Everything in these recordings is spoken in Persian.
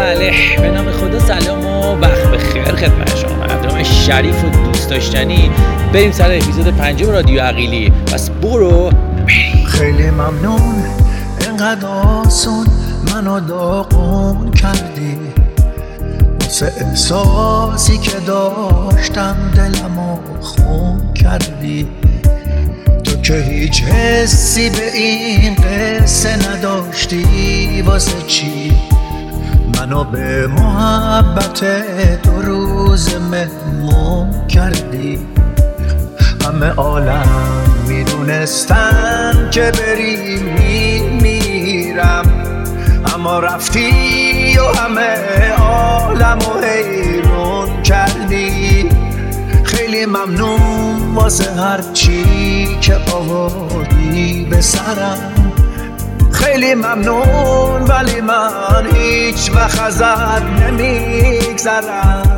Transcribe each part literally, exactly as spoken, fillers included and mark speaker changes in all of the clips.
Speaker 1: بله، به نام خدا سلام و وقت بخیر خدمت شما مردم شریف و دوست داشتنی. بریم سر اپیزود پنجم رادیو عقیلی. پس برو بریم.
Speaker 2: خیلی ممنون اینقدر آسون منو داغون کردی، واسه احساسی که داشتم دلمو خون کردی. تو که هیچ حسی به این قصه نداشتی، واسه چی منو به محبت دو روز مهمون کردی؟ همه عالم میدونستن که بری میمیرم، اما رفتی و همه عالمو حیرون کردی. خیلی ممنون واسه هر چی که آوردی به سرم، خیلی ممنون ولی من هیچ وقت ازت نمیگذرم.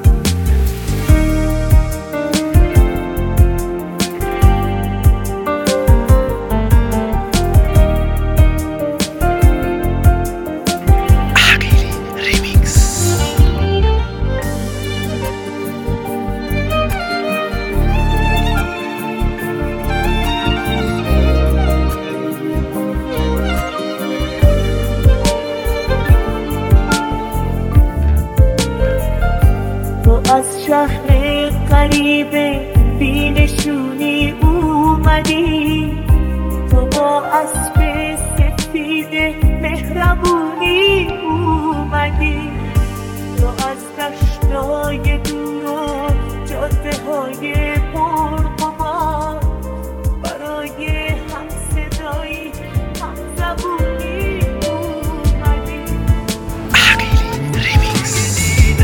Speaker 3: از شهر غریبه بینشونی اومدی، تو با اسب سفید مهربونی اومدی. تو از دشتای دور و جاده های پرغبار برای هم صدایی هم زبونی اومدی.
Speaker 1: عقیلی ریمیکس.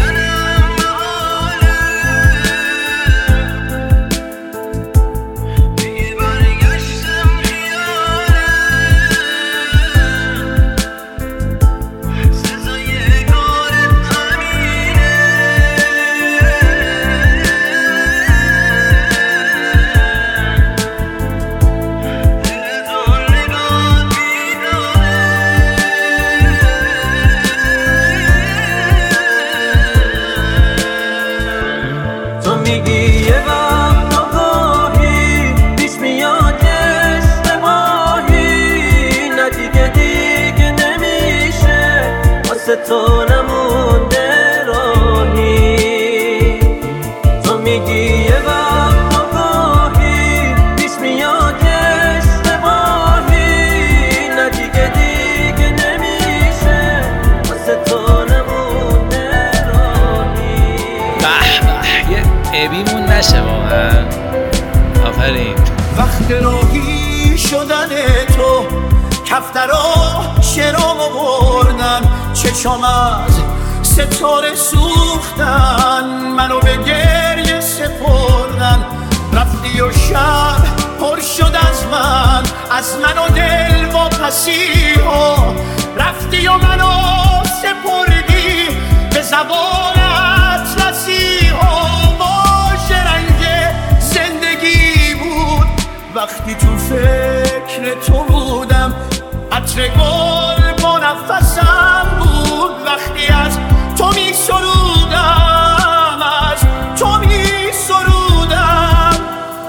Speaker 4: تو نمونده راهی، تو میگی یه وقت آگاهی پیش میاد اشتباهی، نه دیگه دیگه نمیشه واسه تو نمونده راهی.
Speaker 1: به به، یه ابیمون نشه واقعا. آفرین.
Speaker 2: وقت راهی شدن تو کفترا شرامو بردن، چشام از ستاره سوختن، منو به گریه سپردن. رفتی و شب پر شد از من، از من و دل واپسی ها. رفتی و منو سپردی به زبان اطلسی ها. باشه رنگ زندگی بود وقتی تو فکر تو بودم، عطر گل با نفسم بود وقتی از تو می سرودم، از تو می سرودم.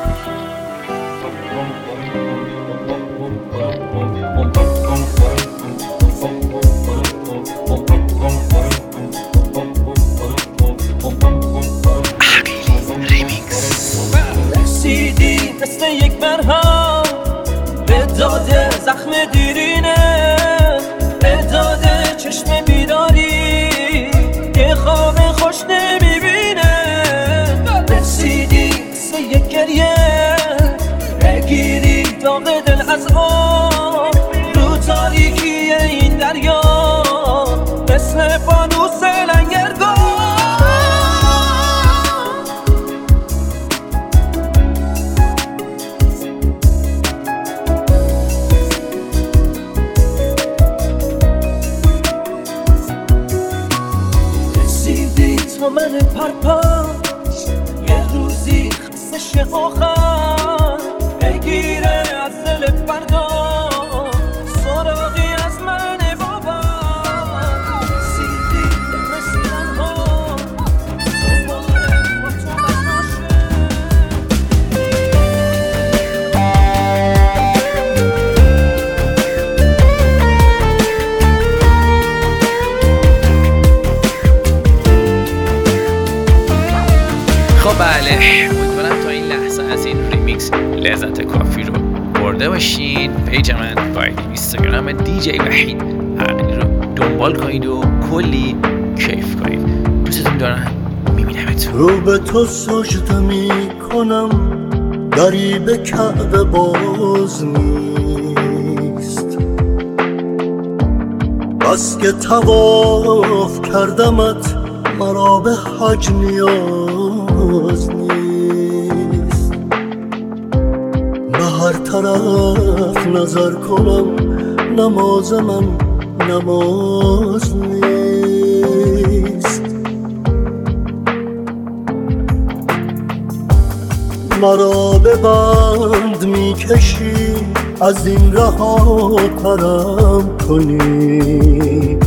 Speaker 1: عقیلی ریمیکس.
Speaker 4: رسیدی مثل یک مرهم به داده زخم دیرینه، به داده چشم بیداری که خواب خوش نمیبینه. رسیدی مثل یک گریه بگیری داغ دل از آب رو تاریکی این دریا، مثل فانوس لنگرگاه. تو من پرپاش یه روزی خستش آخر بگیره از دل فردا سراغی از من بابا. رسیدی
Speaker 1: کافی رو برده باشین. پیج من با اینستاگرام دی جی وحید عقیلی رو دنبال کنید و کلی کیف کنید. دوستتون دارم، میبینمتون.
Speaker 2: رو به تو سجده می کنم، دری به کعبه باز نیست. بس که طواف کردمت، مرا به حج نیاز نیست. به هر طرف نظر کنم، نماز من نماز نیست. مرا به بند میکشی، از این رها ترم کنی.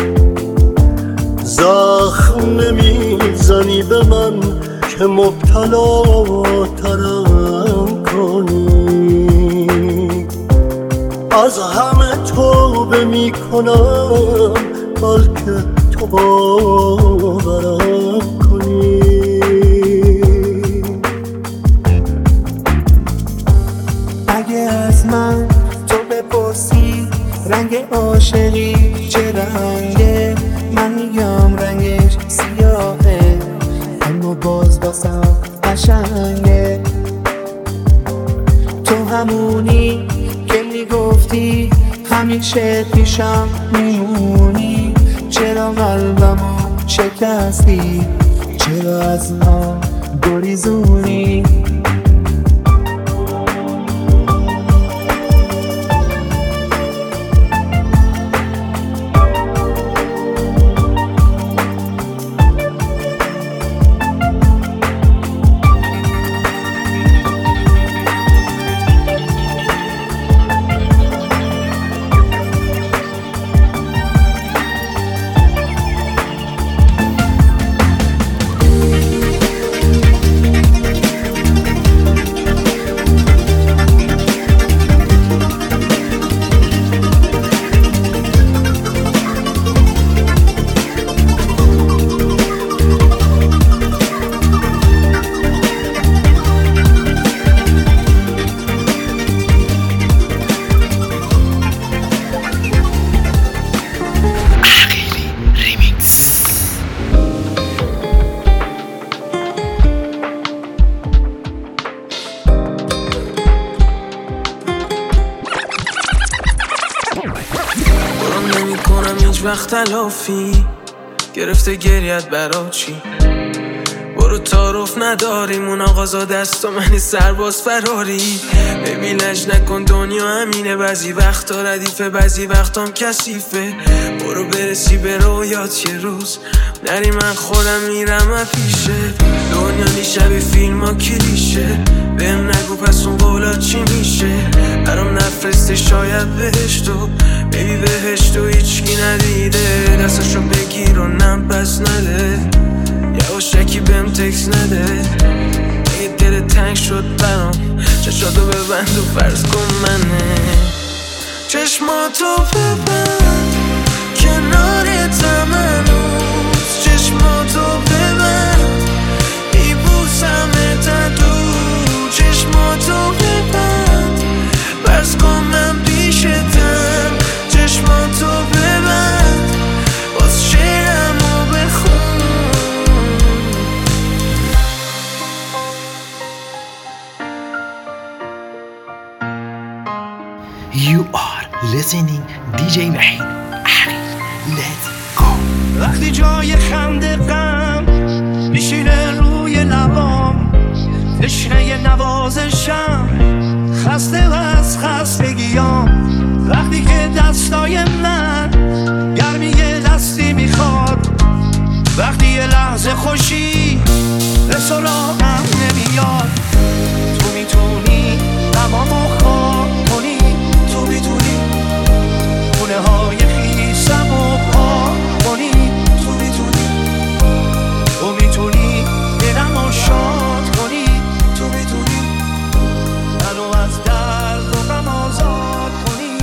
Speaker 2: زخم نمیزنی به من که مبتلا ترم کنی. از همه توبه میکنم، بلکه تو باورم کنی.
Speaker 5: اگه از من تو بپرسی رنگ عاشقی چه رنگه، من میگم رنگش سیاهه، اما باز واسم قشنگه. تو همونی که میگفتی همیشه پیشم میمونی. چرا قلبمو شکستی، چرا از من گریزونی؟
Speaker 6: وقت تلافی گرفته گریت برا چی؟ برو تعارف نداریم اون آقازا دست و منی سرباز فراری. ببین لج نکن دنیا همینه، بعضی وقتا ردیفه بعضی وقتام کثیفه. برو برسی به رویات یه روز نری، من خودم میرم از پیشه. دنیا نیشبه فیلم ها کلیشه، بهم نگو پس اون قولا چی میشه. برام نفرسته شاید بهشتو، ببی بهشتو هیچکی ندیده. دستشو بگیر و نم پس نده، یواشکی بهم تکس نده. اگه دل تنگ شد برام چشاتو ببند و فرض کن منه. چشماتو ببند کنارتم هنوز، چشماتو ببند میبوسمت از دور. چشماتو ببند فرض کن من پیشتم، چشماتو ببند باز شعرمو بخون.
Speaker 1: You are listening دی جی وحید عقیلی. Let's go.
Speaker 2: وقتی جای خنده غم میشینه روی لبام، تشنه نوازشم خسته از خستگیام. وقتی که دستای من گرمی دستی میخواد، وقتی یه لحظه خوشی به سراغم نمیاد. تو میتونی غمامو خواب کنی، تو میتونی خونه های خیسمو پاک کنی، تو میتونی تو میتونی دلمو شاد کنی، تو میتونی منو از درد و غم آزاد کنی،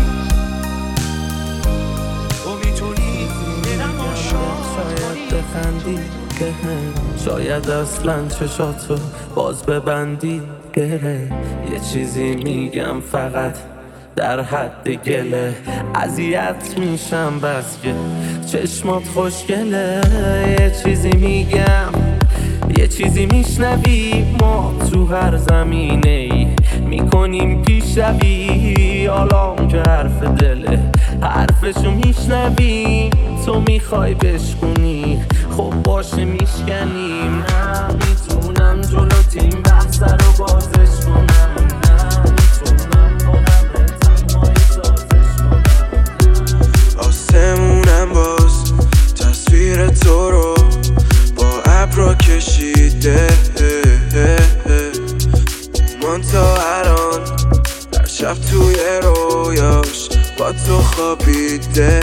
Speaker 2: تو میتونی دلمو شاد کنی.
Speaker 4: بخندی که هم شاید اصلا چشاتو باز ببندی
Speaker 5: گره. یه چیزی میگم فقط در حد گله، اذیت میشم بس که چشمات خوشگله. یه چیزی میگم یه چیزی میشنوی، ما تو هر زمینه ای میکنیم پیشروی. حالا که حرف دله حرفشو میشنوی، تو میخوای بشکنی خب باشه میشکنیم. نه میتونم جلو تیم بحث رو بازش کنم، نه میتونم با قبر تنهایی سازش کنم.
Speaker 6: آسمونم باز تصویر تو رو با ابرا کشیده، من تا الان در شب توی رویاش با تو خوابیده.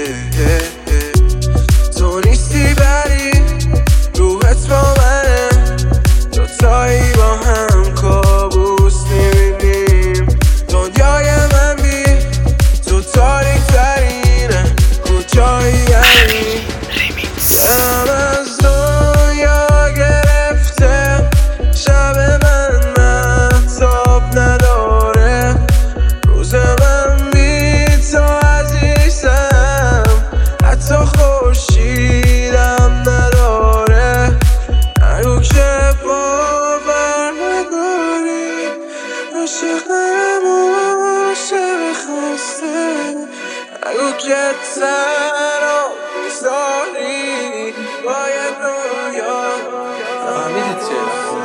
Speaker 6: تو نیستی بری روحت با منه، دوتایی با هم کابوس میبینیم. دنیای من بی تو تاریک ترینه، کجایی یعنی دلم از دنیا گرفته، شب من مهتاب نداره، روز من بی تو عزیزم، حتی خورشیدم نداره. نگو که باور نداری، عاشقم عاشق خسته. نگو که تنها میذاری باید رویا.
Speaker 5: فهمیدید چه؟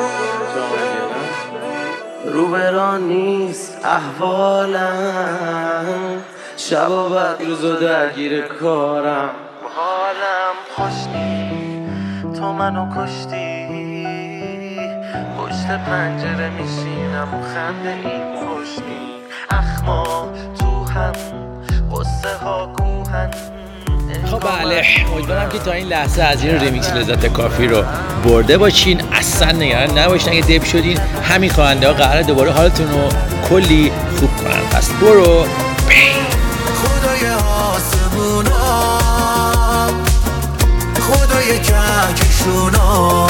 Speaker 5: رو بران نیست احوالم، شب و بعد روز و درگیر کارم. حالم خوش نی تو منو کشتی، پشت پنجره میشینم و خنده این خوشنی. اخما تو هم قصه ها کوهن.
Speaker 1: خب بله، امیدوارم که تا این لحظه از این ریمیکس لذت کافی رو برده باشین. اصلا نگران نباشین اگه دپ شدین، همین خواننده ها قراره دوباره حالتون رو کلی خوب کنن. پس برو بین.
Speaker 2: خدای آسمونا، خدای کهکشونا،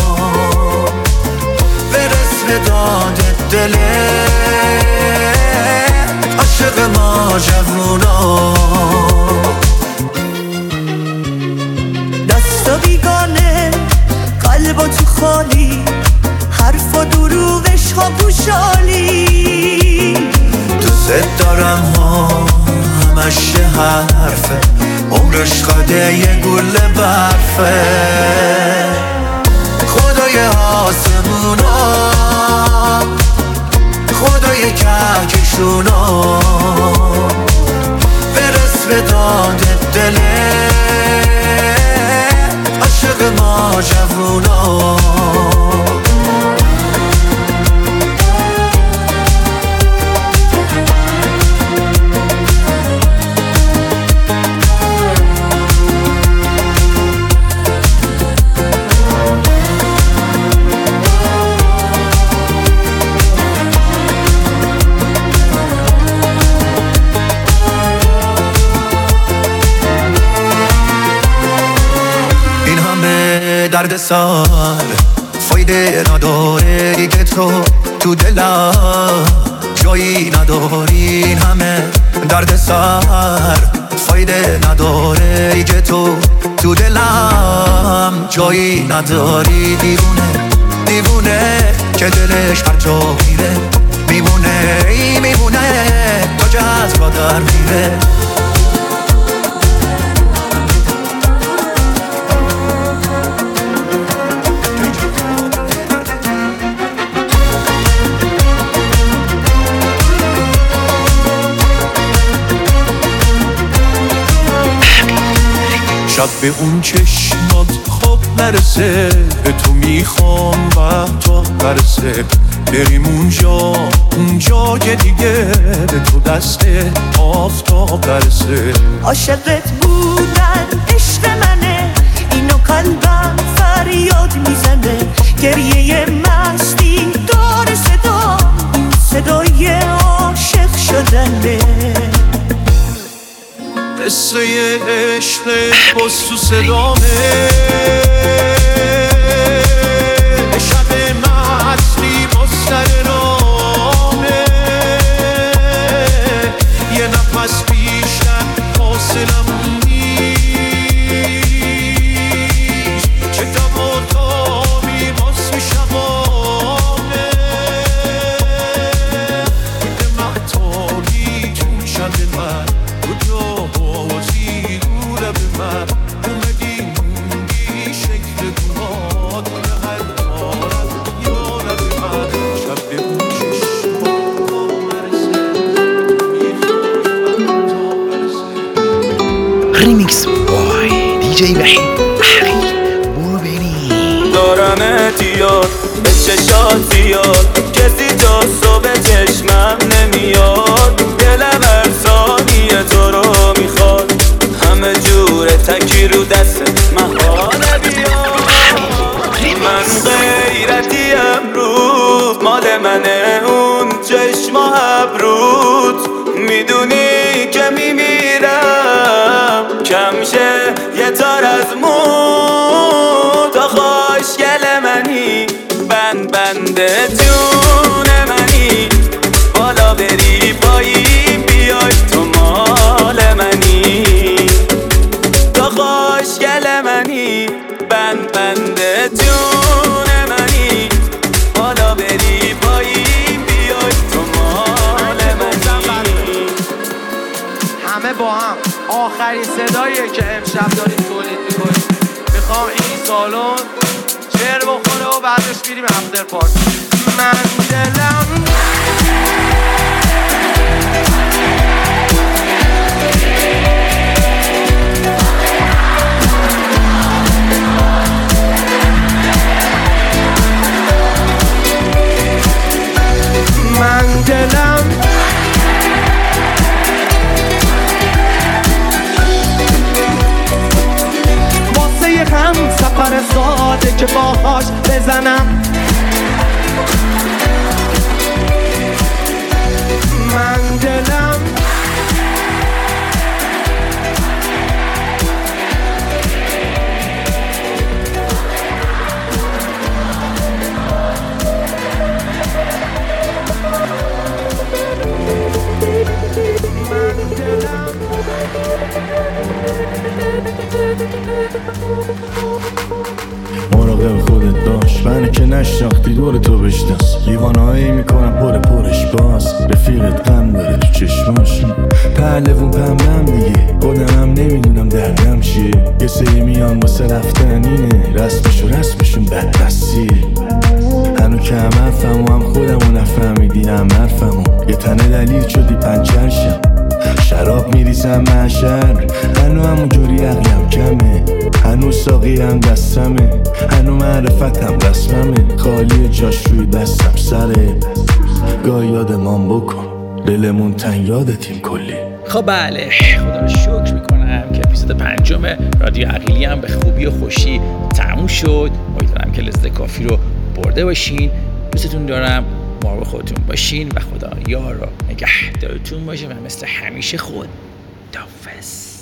Speaker 2: برس به داد دل عاشق ما جوونا. دستا بیگانه قلبا تو خالی، حرف و دروغش ها گوشالی. دوست دارم ها همش حرفه، عمرش خاده یه گل برفه. خدای آسمونا، خدای کهکشونا، برس به داد دل عاشق ما جوونا. درد سر فایده نداره دیگه، تو تو دلم جایی نداری. این همه درد سر فایده نداره دیگه، تو تو دلم جایی نداری. دیوونه دیوونه که دلش هر جا میره میمونه، ای میمونه تا جا از در میره. شب به اون چشمات خواب نرسه، به تو میخوام و تا برسه. بریم اونجا اونجا که دیگه به تو دست آفتاب برسه.
Speaker 3: عاشقت بودن عشق منه، اینو قلبم فریاد میزنه. گریه مستی داره صدا، این صدای عاشق شدنه.
Speaker 2: قصه عشق باز تو صدامه، شب مستی با سر راه
Speaker 1: ریمیکس بای دیجی وحید عقیل. برو بریم.
Speaker 7: دارم اعتیاد به چشات زیاد، کسی تا صبح چشمم نمیاد، دلم هر ثانیه تو رو میخواد، همه جوره تکی رو دست محاله بیاد. من غیرتی امروز مال منه، اون چشم و ابروت میدونی که میمیرم، کمشه یه تار از مون تا خوشگل منی، بند بنده جون منی، بالا بری پایین بیای تو مال منی، تا خوشگل منی، بند بنده جون منی، بالا بری پایین بیای تو مال منی.
Speaker 5: همه با هم آخرین صداییه که امشب داریم تولید میکنیم. میخوام این سالن شعر بخونه و بعدش میریم افتر پارتی. من دلم من دلم واسه یه هم سفر ساده که باهاش بزنم. من دلم
Speaker 2: مراقب خودت باش، من که نشناختی دور تو بشناس، لیوانهایی میکنم پر پرش باز، رفیقت غم داره تو چشماش، پهلوون پمنم دیگه، خودمم نمیدونم دردم چیه، یه سری میان واسه رفتن اینه، رسمشو رسمشون بدبستیه، هنو که هم حرفم و هم خودمو نفهمیدی هم حرفمو، یه تنه دلیل شدی پنچرشم، شراب میریزم محشر، هنو همون جوری عقلم کمه، هنو ساقی هم دستمه، هنو معرفتم رسممه، خالی جاش روی دستم سره، گاه یادمان بکن دلمون تن یادتیم کلی.
Speaker 1: خب بله، خدا رو شکر میکنم که اپیزود پنجم رادیو عقیلی هم به خوبی و خوشی تموم شد. امیدوارم که لذت کافی رو برده باشین. دوستتون دارم، مراقب خودتون باشین و خدا یار و نگهدارتون باشه و مثل همیشه خود دافظ.